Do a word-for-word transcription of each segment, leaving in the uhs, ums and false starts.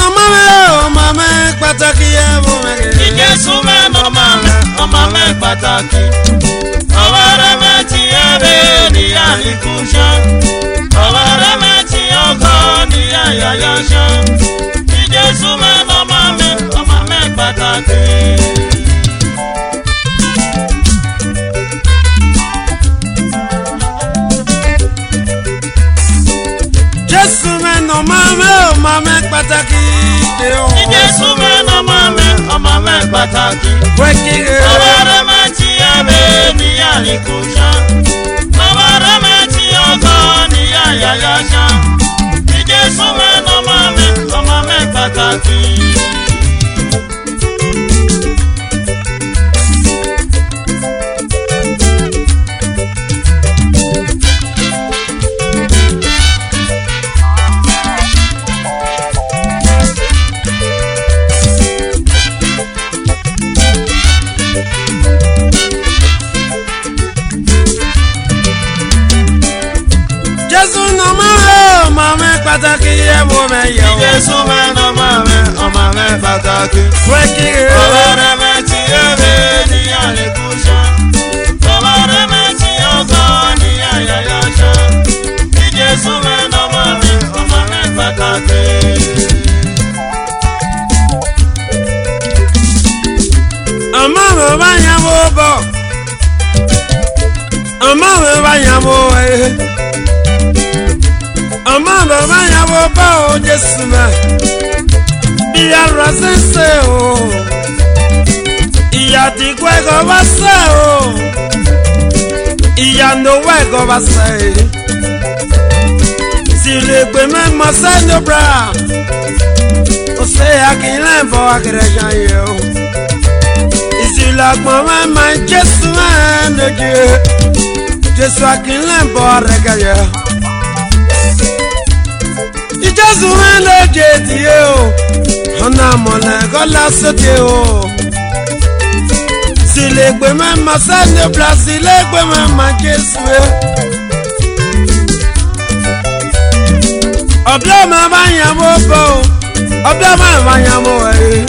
no mame, o mame pataki e bo me. Jesu me no mame, o mame pataki. Awara me ti ebe ni ali kusha. Awara me ti ogo ni ya ya sha. Jesu me no mame, o mame pataki. Jesu me no mame, o mame pataki. Jesu me no mame, o mame pataki. Weki e. Awara me ti ebe ni ali kusha. Awara me ti ogo ni ya ya ya sha. Jesu me no mame, o mame pataki. Pataki e bo me yo. Jesu me no mame, o mame pataki. Weki e. Awara me ti ebe ni ali kusha. Awara me ti ogo ni ya ya ya sha. Jesu me no mame, o mame pataki. Amame banya bo bo. Amame banya bo e. Amame banya bo bo Jesu me. Iya rasense o. Iya ti kwego basa o. Iya no wego basa e. Si le pe me masa no bra. O se akile bo akreja yo. Isi la mama ma Jesu me no je. Jesu akile bo arega yo. Jesu me no je ti o. Ona mole gola sote o. Si le pe me masa no bra si le pe me ma Jesu e. Obla ma banya mo bo. Obla ma banya mo e.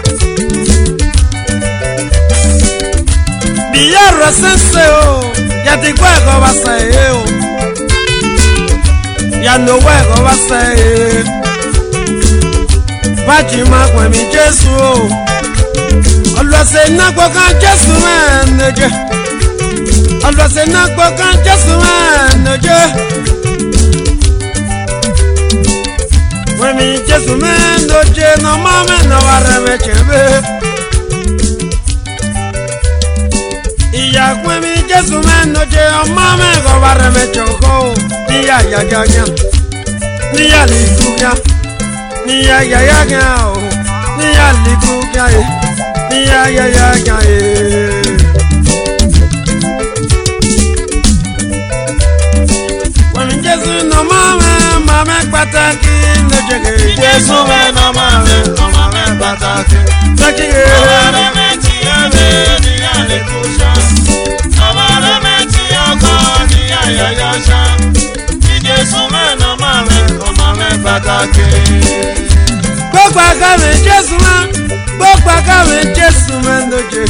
Biya rasense o. Ya ti kwego basa e o. Ya no wego basa e. Baji ma kwa mi Jesu o. Olwa se na kwa kan Jesu man noje. Olwa se na kwa kan Jesu man noje. When me Jesu man noje no mama no ware me chebe. Iya kwa mi Jesu man noje o mama go ware me choko. Iya ya ya ya. Iya likuya. Iya ya ya ya o. Iya likuya e. Iya ya ya ya e. When Jesu no mama mama pataki no jege. Jesu me no mame, o mame pataki. Pataki e. Awara me ti ebe ni ali kusha. Awara me ti ogo ni ya ya ya sha. Jesu me no mame, o mame pataki. Gbogbo akawe Jesu ma. Gbogbo akawe Jesu ma noje.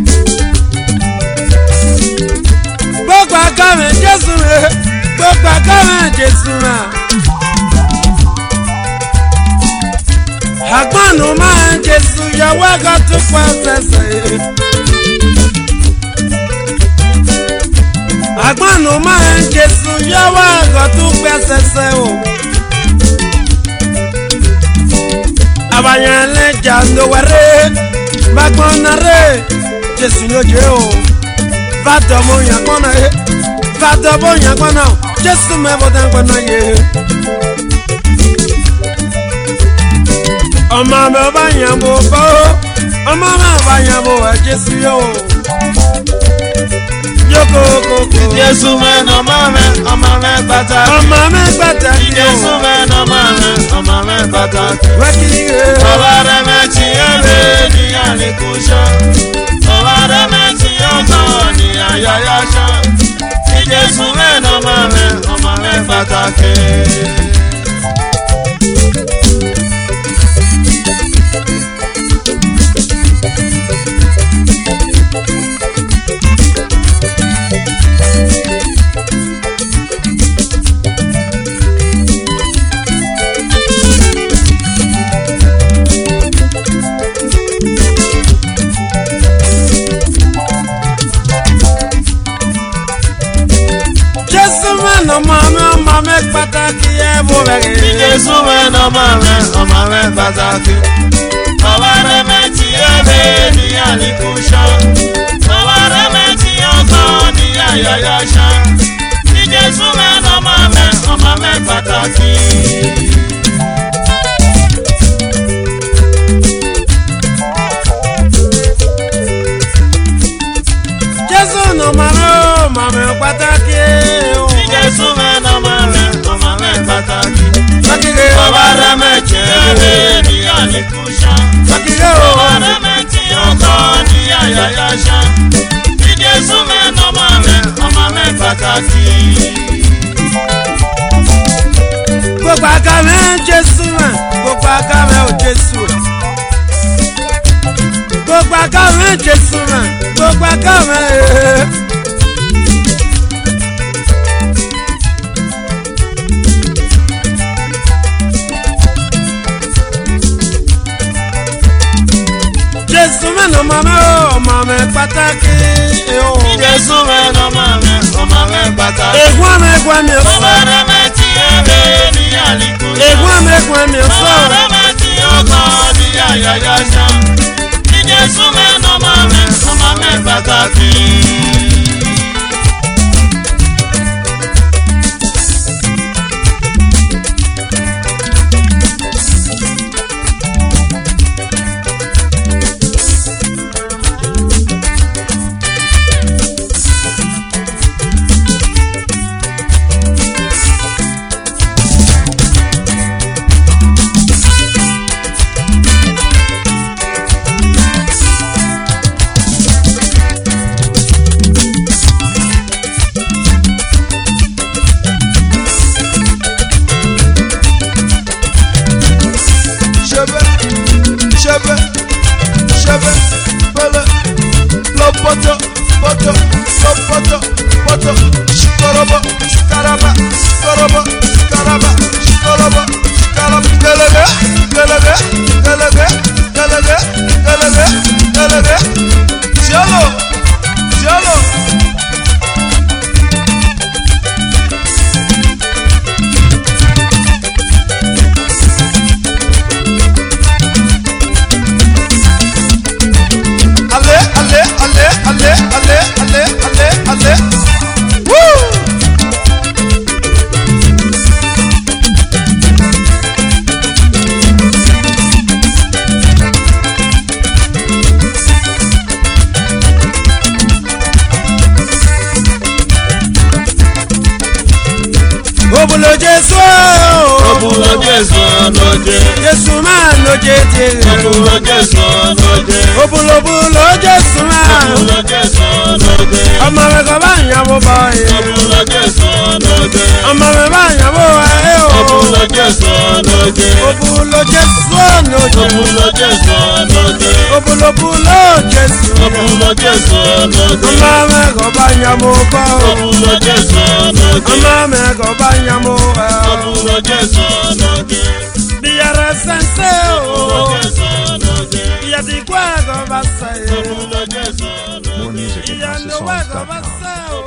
Gbogbo akawe Jesu ma. Gbogbo akawe Jesu ma. Agbanu ma Jesu yawa ga tu pa sese. Agbanu ma Jesu yawa ga tu pa sese o. Abayale jando ware. Bagbona re. Jesu no je o. Vado mo yagbona e. Vado mo yagbona. Jesu me bodan gbona ye. Ọmọ mi ọba yẹn mo bọ́, ọmọ mi ọba yẹn mo ẹ̀ Jésù yóò. Yókò kòkò. Jesu me no mame, o mame pataki. Ọmọ mi pàtàkì o. Jesu me no mame, o mame pataki. Wẹ́kìrì rẹ̀. Awara me ti ebe ni ali kusha. Awara me ti ogo ni ya ya ya sha. Jesu me no mame, o mame pataki. pàtàkì ẹ̀ bó bẹ̀rẹ̀. Tí Jésù mẹ́ ọmọ mẹ́ ọmọ mẹ́ pàtàkì. Ọwọ́ rẹ̀ mẹ́ tí ẹ bẹ́ ní àlékú ṣá. Ọwọ́ rẹ̀ mẹ́ tí ọkọ̀ ní àyàyà ṣá. Tí Jésù mẹ́ ọmọ mẹ́ ọmọ mẹ́ pàtàkì. Jésù nọ màmá o màmá pàtàkì o. Tí Jésù mẹ́ ọmọ mẹ́ ọmọ mẹ́ pàtàkì. Sakire o. Ọwọ́ rẹ̀ mẹ́ tí ẹ bẹ́ ní àlékú ṣá. Sakire o. Ọwọ́ rẹ̀ mẹ́ tí ọkọ̀ ní àyàyà ṣá. Tí Jésù mẹ́ ọmọ mẹ́ ọmọ mẹ́ pàtàkì. Gbogbo akamẹ́ Jésù mẹ́ gbogbo akamẹ́ o Jésù. Gbogbo akamẹ́ Jésù mẹ́ gbogbo akamẹ́ ee. Jésù mẹ́ nọ màmá o màmá pàtàkì o. Jésù mẹ́ ọmọ mẹ́ ọmọ mẹ́ pàtàkì. Egwu àmì egwu àmì ọ̀sọ́. Ọwọ́ rẹ̀ mẹ́ tí ẹ bẹ́ ní àlékú ṣá. Egwu àmì egwu àmì ọ̀sọ́. Ọwọ́ rẹ̀ mẹ́ tí ọkọ̀ ní àyàyà ṣá. Tí Jésù mẹ́ ọmọ mẹ́ ọmọ mẹ́ pàtàkì. Obulo Jésù Obulo Jésù lóde. Jésù máa lóde tèrè. Obulo Jésù lóde. Obulo obulo Jésù máa. Obulo Jésù lóde. Ọmọ mi kò bá ìyàwó bọ̀ ẹ́. Obulo Jésù lóde. Ọmọ mi bá ìyàwó ẹ́ o. Obulo Jésù lóde. Obulo Jésù lóde. Obulo Jésù lóde. Obulo obulo Jésù. Obulo Jésù lóde. Ọmọ mi kò bá ìyàwó bọ̀ ẹ́. Obulo Jésù lóde. Ọmọ mi kò bá ìyàwó ẹ́. Obulo Jésù lóde. Biyara sẹ́nsẹ́ o. Obulo Jésù lóde. Ìyàtí kú ẹ̀kọ́ bá sẹ́yẹ. Obulo Jésù lóde. More music at Ìyàndó house of songs ẹ̀kọ́ dot bá com. sẹ́ o.